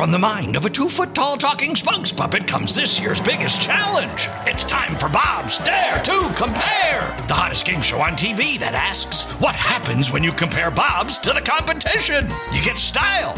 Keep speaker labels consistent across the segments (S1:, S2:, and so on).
S1: From the mind of a 2-foot-tall talking spokes puppet comes this year's biggest challenge. It's time for Bob's Dare to Compare, the hottest game show on TV that asks, what happens when you compare Bobs to the competition? You get style.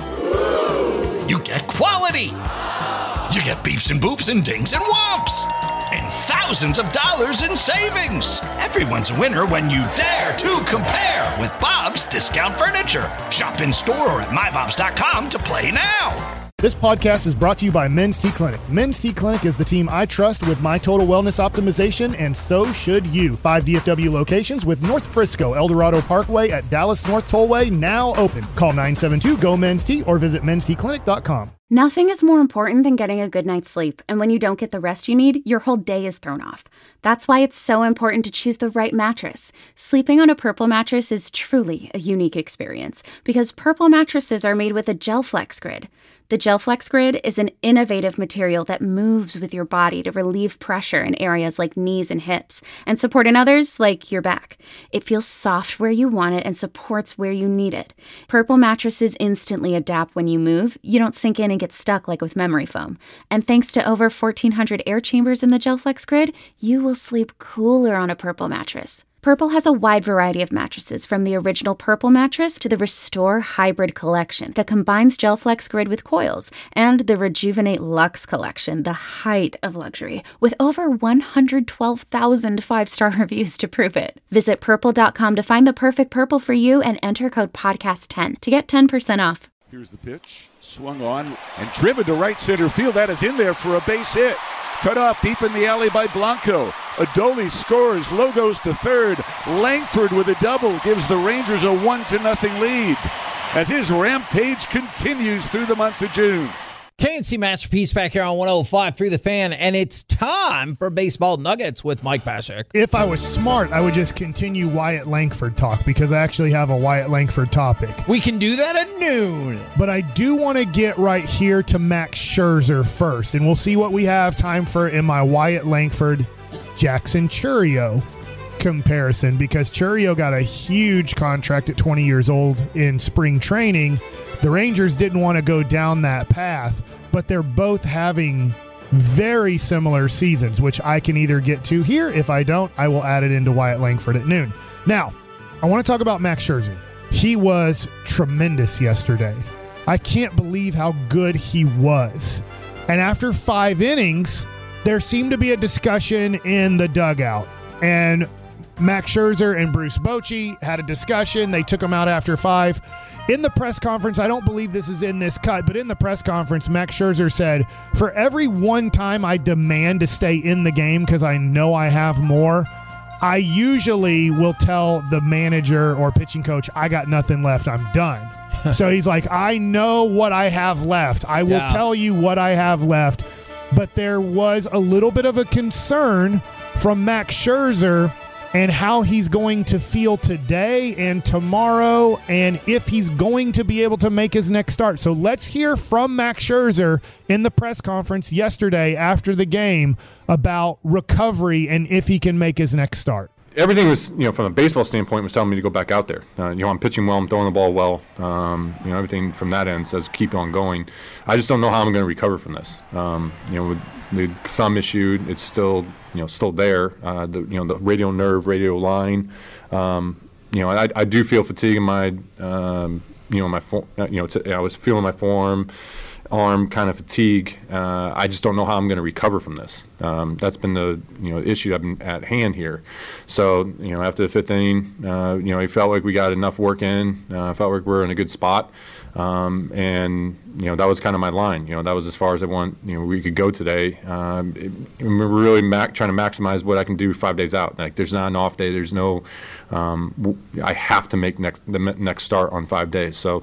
S1: You get quality. You get beeps and boops and dings and whomps. And thousands of dollars in savings. Everyone's a winner when you dare to compare with Bob's Discount Furniture. Shop in store or at mybobs.com to play now.
S2: This podcast is brought to you by Men's T Clinic. Men's T Clinic is the team I trust with my total wellness optimization, and so should you. 5 DFW locations with North Frisco, El Dorado Parkway at Dallas North Tollway now open. Call 972-GO-MEN'S-T or visit mensteclinic.com.
S3: Nothing is more important than getting a good night's sleep, and when you don't get the rest you need, your whole day is thrown off. That's why it's so important to choose the right mattress. Sleeping on a Purple mattress is truly a unique experience because Purple mattresses are made with a GelFlex Grid. The GelFlex Grid is an innovative material that moves with your body to relieve pressure in areas like knees and hips and support in others like your back. It feels soft where you want it and supports where you need it. Purple mattresses instantly adapt when you move. You don't sink in and get stuck like with memory foam. And thanks to over 1,400 air chambers in the GelFlex Grid, you will sleep cooler on a Purple mattress. Purple has a wide variety of mattresses, from the original Purple mattress to the Restore Hybrid collection that combines GelFlex Grid with coils, and the Rejuvenate Luxe collection, the height of luxury, with over 112,000 5-star reviews to prove it. Visit purple.com to find the perfect Purple for you and enter code podcast10 to get 10% off.
S4: Here's the pitch, swung on and driven to right center field. That is in there for a base hit. Cut off deep in the alley by Blanco. Adolis scores. Lowe goes to third. Langford with a double gives the Rangers a 1-0 lead as his rampage continues through the month of June.
S5: KNC Masterpiece back here on 105.3 The Fan, and it's time for Baseball Nuggets with Mike Baschik.
S2: If I was smart, I would just continue Wyatt Langford talk because I actually have a Wyatt Langford topic.
S5: We can do that at noon.
S2: But I do want to get right here to Max Scherzer first, and we'll see what we have time for in my Wyatt Langford Jackson Chourio comparison, because Chourio got a huge contract at 20 years old in spring training. The Rangers didn't want to go down that path, but they're both having very similar seasons, which I can either get to here. If I don't, I will add it into Wyatt Langford at noon. Now, I want to talk about Max Scherzer. He was tremendous yesterday. I can't believe how good he was. And after 5 innings, there seemed to be a discussion in the dugout. And Max Scherzer and Bruce Bochy had a discussion. They took him out after 5. In the press conference, I don't believe this is in this cut, but in the press conference, Max Scherzer said, for every one time I demand to stay in the game because I know I have more, I usually will tell the manager or pitching coach, I got nothing left, I'm done. So he's like, I know what I have left. I will tell you what I have left. But there was a little bit of a concern from Max Scherzer and how he's going to feel today and tomorrow, and if he's going to be able to make his next start. So let's hear from Max Scherzer in the press conference yesterday after the game about recovery and if he can make his next start.
S6: Everything was, from a baseball standpoint, was telling me to go back out there. I'm pitching well, I'm throwing the ball well. Everything from that end says keep on going. I just don't know how I'm going to recover from this. With the thumb issue, it's still there. The radial nerve, radial line. I do feel fatigue in my, my form. I was feeling my forearm, arm kind of fatigue. I just don't know how I'm going to recover from this. That's been the issue I've been at hand here. So after the 5th inning, I felt like we got enough work in. I felt like we're in a good spot. And that was kind of my line. That was as far as I want. We could go today. We're really trying to maximize what I can do 5 days out. Like there's not an off day. There's no. I have to make the next start on 5 days. So,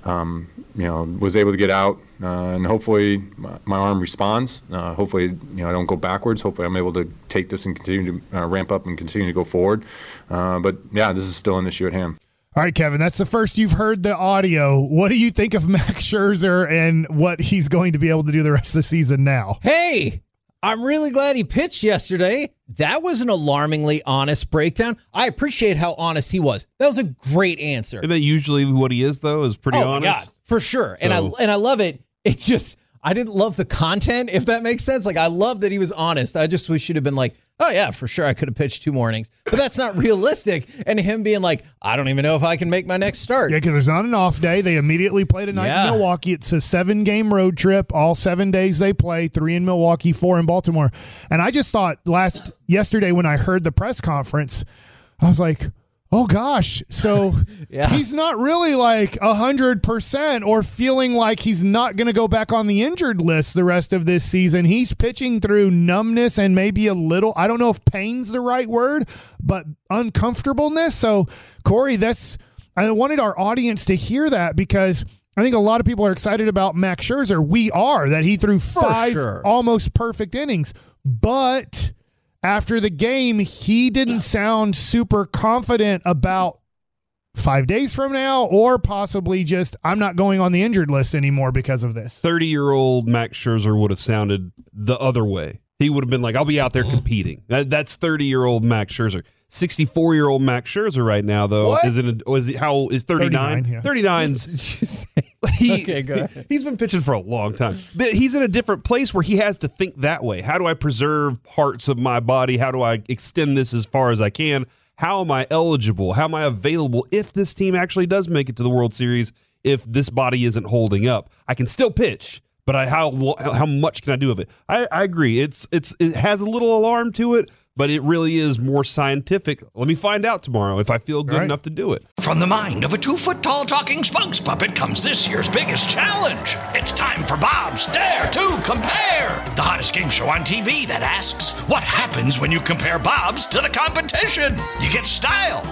S6: was able to get out, and hopefully my arm responds. Hopefully, I don't go backwards. Hopefully, I'm able to take this and continue to ramp up and continue to go forward. But yeah, this is still an issue at hand.
S2: All right, Kevin, that's the first you've heard the audio. What do you think of Max Scherzer and what he's going to be able to do the rest of the season now?
S5: Hey, I'm really glad he pitched yesterday. That was an alarmingly honest breakdown. I appreciate how honest he was. That was a great answer.
S7: Isn't that usually what he is, though, is pretty honest?
S5: Oh, my God, for sure. So. And I love it. It's just, I didn't love the content, if that makes sense. Like, I love that he was honest. I just wish he'd have been like, oh, yeah, for sure, I could have pitched 2 more innings. But that's not realistic. And him being like, I don't even know if I can make my next start.
S2: Yeah, because there's not an off day. They immediately play tonight in Milwaukee. It's a 7-game road trip. All 7 days they play, 3 in Milwaukee, 4 in Baltimore. And I just thought yesterday when I heard the press conference, I was like, oh, gosh. So he's not really like 100% or feeling like he's not going to go back on the injured list the rest of this season. He's pitching through numbness and maybe a little, I don't know if pain's the right word, but uncomfortableness. So, Corey, I wanted our audience to hear that because I think a lot of people are excited about Max Scherzer. We are, that he threw 5 almost perfect innings. But after the game, he didn't sound super confident about 5 days from now, or possibly just, I'm not going on the injured list anymore because of this.
S7: 30-year-old Max Scherzer would have sounded the other way. He would have been like, I'll be out there competing. That's 30-year-old Max Scherzer. 64-year-old Max Scherzer right now, though, is 39?
S2: Yeah.
S7: 39's.
S5: Okay, go ahead.
S7: He's been pitching for a long time. But he's in a different place where he has to think that way. How do I preserve parts of my body? How do I extend this as far as I can? How am I eligible? How am I available if this team actually does make it to the World Series, if this body isn't holding up? I can still pitch, but how much can I do of it? I agree. It has a little alarm to it, but it really is more scientific. Let me find out tomorrow if I feel good enough to do it.
S1: From the mind of a 2-foot-tall talking spokes puppet comes this year's biggest challenge. It's time for Bob's Dare to Compare, the hottest game show on TV that asks, what happens when you compare Bob's to the competition? You get style.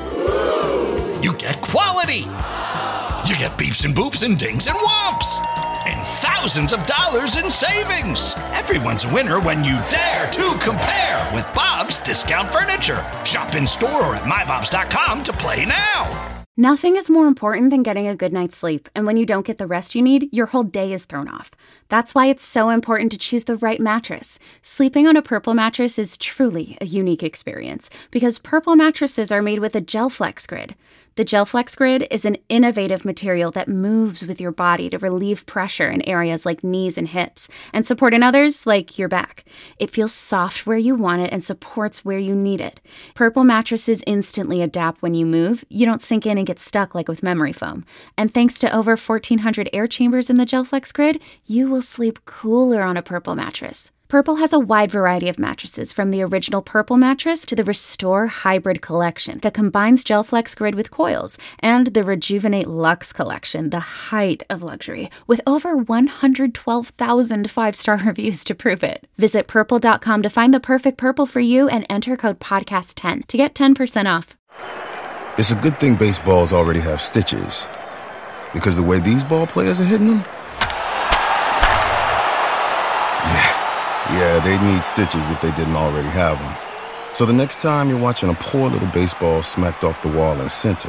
S1: You get quality. You get beeps and boops and dings and whomps. And thousands of dollars in savings. Everyone's a winner when you dare to compare with Bob's Discount Furniture. Shop in store or at mybobs.com to play now.
S3: Nothing is more important than getting a good night's sleep, and when you don't get the rest you need, your whole day is thrown off. That's why it's so important to choose the right mattress. Sleeping on a Purple mattress is truly a unique experience, because Purple mattresses are made with a GelFlex Grid. The GelFlex Grid is an innovative material that moves with your body to relieve pressure in areas like knees and hips, and support in others like your back. It feels soft where you want it and supports where you need it. Purple mattresses instantly adapt when you move. You don't sink in and get stuck like with memory foam. And thanks to over 1,400 air chambers in the GelFlex Grid, you will sleep cooler on a Purple mattress. Purple has a wide variety of mattresses, from the original Purple mattress to the Restore Hybrid collection that combines GelFlex Grid with coils, and the Rejuvenate Luxe collection, the height of luxury, with over 112,000 5-star reviews to prove it. Visit Purple.com to find the perfect Purple for you and enter code PODCAST10 to get 10% off.
S8: It's a good thing baseballs already have stitches, because the way these ball players are hitting them, yeah, they'd need stitches if they didn't already have them. So the next time you're watching a poor little baseball smacked off the wall in center,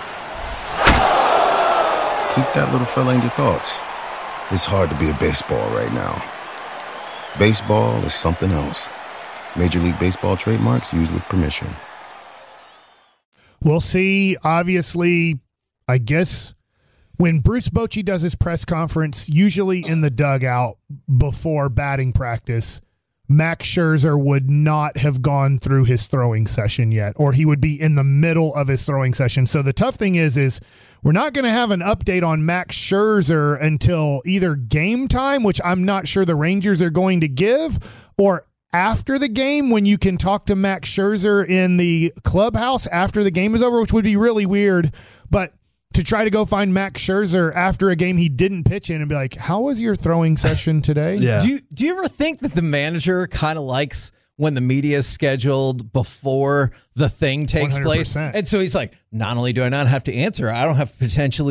S8: keep that little fella in your thoughts. It's hard to be a baseball right now. Baseball is something else. Major League Baseball trademarks used with permission.
S2: We'll see, obviously, I guess, when Bruce Bochy does his press conference, usually in the dugout before batting practice, Max Scherzer would not have gone through his throwing session yet, or he would be in the middle of his throwing session. So the tough thing is we're not going to have an update on Max Scherzer until either game time, which I'm not sure the Rangers are going to give, or after the game, when you can talk to Max Scherzer in the clubhouse after the game is over, which would be really weird. But to try to go find Max Scherzer after a game he didn't pitch in and be like, how was your throwing session today?
S7: Yeah.
S5: Do you ever think that the manager kind of likes when the media is scheduled before the thing takes
S2: 100%.
S5: place? And so he's like, not only do I not have to answer, I don't have to potentially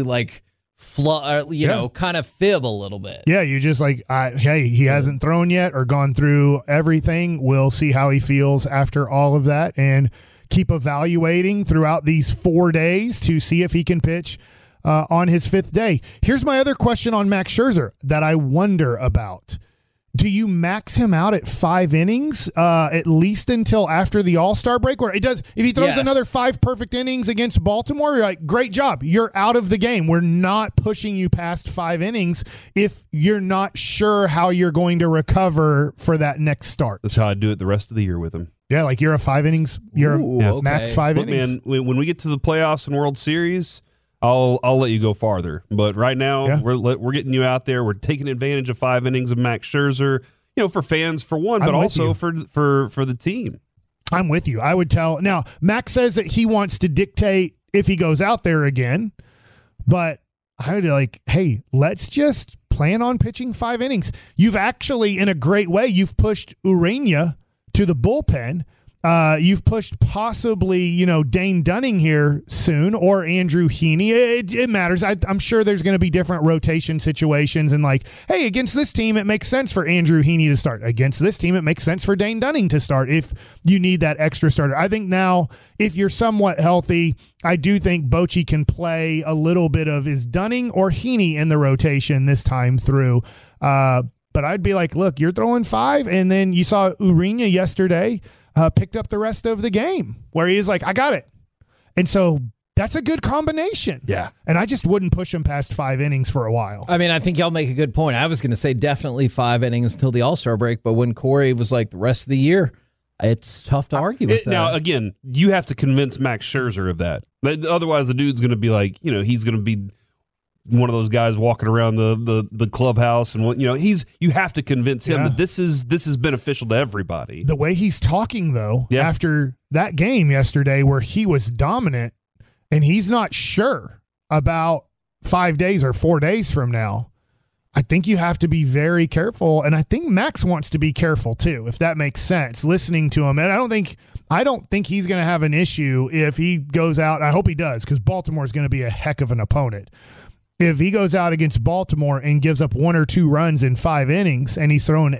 S5: kind of fib a little bit.
S2: Yeah, you just like, hey, he hasn't thrown yet or gone through everything. We'll see how he feels after all of that and keep evaluating throughout these 4 days to see if he can pitch on his 5th day. Here's my other question on Max Scherzer that I wonder about. do you max him out at 5 innings, at least until after the All-Star break? Where it does, if he throws another 5 perfect innings against Baltimore, you're like, great job. You're out of the game. We're not pushing you past 5 innings if you're not sure how you're going to recover for that next start.
S7: That's how I do it the rest of the year with him.
S2: Yeah, like you're a 5 innings. You're max 5 innings.
S7: Man, when we get to the playoffs and World Series, I'll let you go farther. But right now, we're getting you out there. We're taking advantage of 5 innings of Max Scherzer, for fans, for one, but also for the team.
S2: I'm with you. I would tell. Now, Max says that he wants to dictate if he goes out there again, but I would like, hey, let's just plan on pitching 5 innings. You've actually, in a great way, you've pushed Urena to the bullpen. You've pushed possibly, Dane Dunning here soon or Andrew Heaney. It matters. I'm sure there's going to be different rotation situations and like, hey, against this team, it makes sense for Andrew Heaney to start. Against this team, it makes sense for Dane Dunning to start if you need that extra starter. I think now, if you're somewhat healthy, I do think Bochy can play a little bit of is Dunning or Heaney in the rotation this time through. But I'd be like, look, you're throwing 5, and then you saw Urena yesterday picked up the rest of the game where he is like, I got it. And so that's a good combination.
S7: Yeah.
S2: And I just wouldn't push him past 5 innings for a while.
S5: I mean, I think y'all make a good point. I was going to say definitely 5 innings until the All-Star break, but when Corey was like the rest of the year, it's tough to argue with that.
S7: Now, again, you have to convince Max Scherzer of that. Otherwise, the dude's going to be like, he's going to be one of those guys walking around the clubhouse, and you have to convince him that this is beneficial to everybody.
S2: The way he's talking though, after that game yesterday where he was dominant and he's not sure about 5 days or 4 days from now, I think you have to be very careful. And I think Max wants to be careful too, if that makes sense, listening to him. And I don't think he's going to have an issue if he goes out. I hope he does, because Baltimore is going to be a heck of an opponent. If he goes out against Baltimore and gives up 1 or 2 runs in 5 innings and he's throwing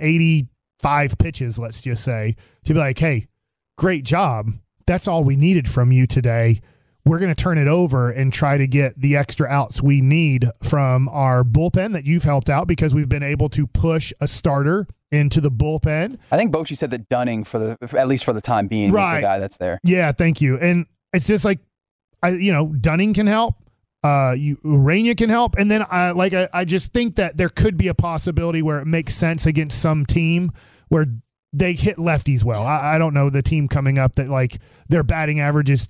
S2: 85 pitches, let's just say, to be like, hey, great job. That's all we needed from you today. We're going to turn it over and try to get the extra outs we need from our bullpen that you've helped out, because we've been able to push a starter into the bullpen.
S9: I think Bochy said that Dunning, at least for the time being, is the guy that's there.
S2: Yeah, thank you. And it's just like, Dunning can help. Urena can help. And then I just think that there could be a possibility where it makes sense against some team where they hit lefties well. I don't know the team coming up that like their batting average is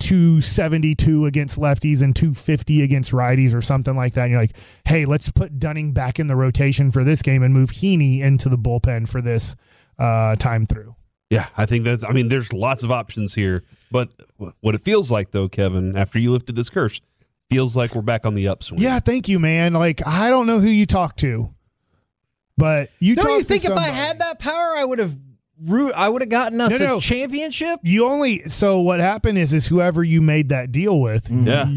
S2: 272 against lefties and 250 against righties or something like that. And you're like, hey, let's put Dunning back in the rotation for this game and move Heaney into the bullpen for this time through.
S7: Yeah, I think there's lots of options here. But what it feels like, though, Kevin, after you lifted this curse, feels like we're back on the upswing.
S2: Yeah, thank you, man. Like, I don't know who you talk to, but you talk to somebody.
S5: Think if I had that power, I would have gotten us a championship?
S2: So what happened is whoever you made that deal with.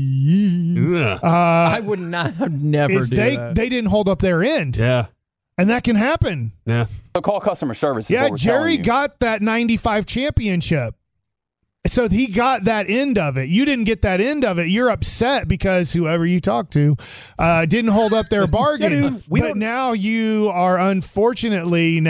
S7: Yeah.
S5: I would not have never do that.
S2: They didn't hold up their end.
S7: Yeah.
S2: And that can happen.
S7: Yeah.
S9: So call customer service.
S2: Yeah, Jerry got that 95 championship. So he got that end of it. You didn't get that end of it. You're upset because whoever you talked to didn't hold up their bargain. But now you are unfortunately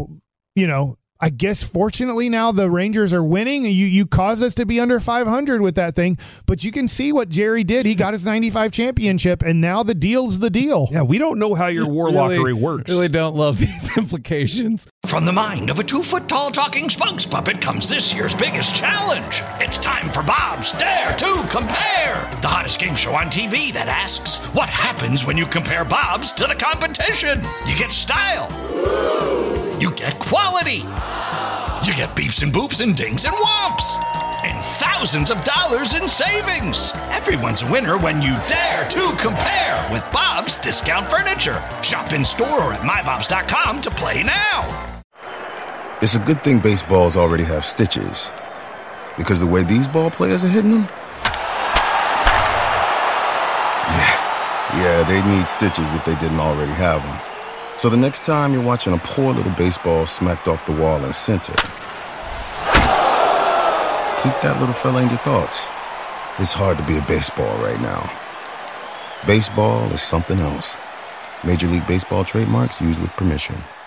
S2: I guess fortunately now the Rangers are winning. You caused us to be under 500 with that thing, but you can see what Jerry did. He got his 95 championship, and now the deal's the deal.
S7: Yeah, we don't know how your warlockery works.
S5: Really don't love these implications.
S1: From the mind of a 2-foot-tall talking spokes puppet comes this year's biggest challenge. It's time for Bob's Dare to Compare, the hottest game show on TV that asks, what happens when you compare Bob's to the competition? You get style. You get quality. You get beeps and boops and dings and whomps. And thousands of dollars in savings. Everyone's a winner when you dare to compare with Bob's Discount Furniture. Shop in store or at mybobs.com to play now.
S8: It's a good thing baseballs already have stitches, because the way these ball players are hitting them, yeah, they need stitches if they didn't already have them. So the next time you're watching a poor little baseball smacked off the wall in center, keep that little fella in your thoughts. It's hard to be a baseball right now. Baseball is something else. Major League Baseball trademarks used with permission.